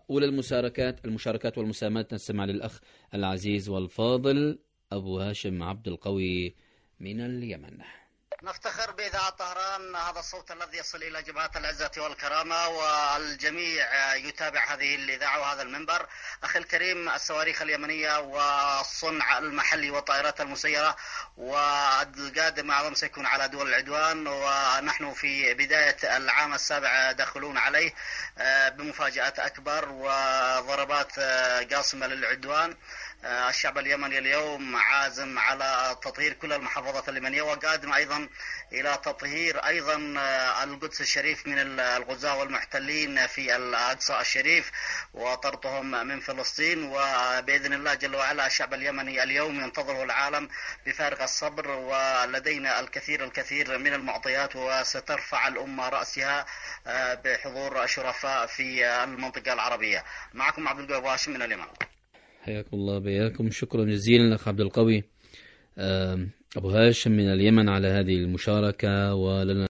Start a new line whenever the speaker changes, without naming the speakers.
أولى المشاركات والمساهمات نستمع للأخ العزيز والفاضل أبو هاشم عبد القوي من اليمن.
نفتخر بإذاعة طهران، هذا الصوت الذي يصل إلى جبهات العزة والكرامة، والجميع يتابع هذه الإذاعة وهذا المنبر. أخي الكريم، الصواريخ اليمنية والصنع المحلي والطائرات المسيرة والقادم أعظم سيكون على دول العدوان، ونحن في بداية العام السابع داخلون عليه بمفاجآت أكبر وضربات قاصمة للعدوان. الشعب اليمني اليوم عازم على تطهير كل المحافظات اليمنية، وقادم أيضا إلى تطهير أيضا القدس الشريف من الغزاة والمحتلين في الأقصى الشريف وطردهم من فلسطين. وبإذن الله جل وعلا الشعب اليمني اليوم ينتظره العالم بفارغ الصبر، ولدينا الكثير من المعطيات، وسترفع الأمة رأسها بحضور الشرفاء في المنطقة العربية. معكم عبد القوي هاشم من اليمن.
حياكم الله بياكم. شكرا جزيلا لك عبد القوي أبو هاشم من اليمن على هذه المشاركة. ولنا